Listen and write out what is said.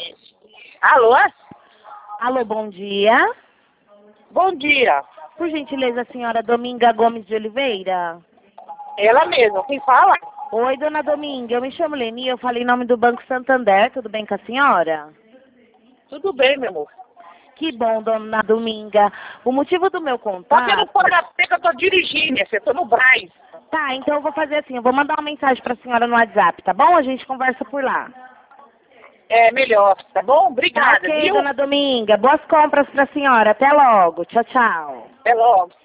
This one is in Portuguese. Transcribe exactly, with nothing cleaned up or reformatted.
Alô? Alô, bom dia. Bom dia. Por gentileza, a senhora Dominga Gomes de Oliveira? Ela mesma, quem fala? Oi, dona Dominga, eu me chamo Leni, eu falei em nome do Banco Santander, tudo bem com a senhora? Tudo bem, meu amor. Que bom, dona Dominga. O motivo do meu Só que eu não contato... pode até que eu tô dirigindo, minha filha, eu tô no Brás. Tá, então eu vou fazer assim, eu vou mandar uma mensagem pra senhora no WhatsApp, tá bom? A gente conversa por lá. É melhor, tá bom? Tá Obrigada, ok, viu? dona Dominga. Boas compras pra senhora. Até logo. Tchau, tchau. Até logo.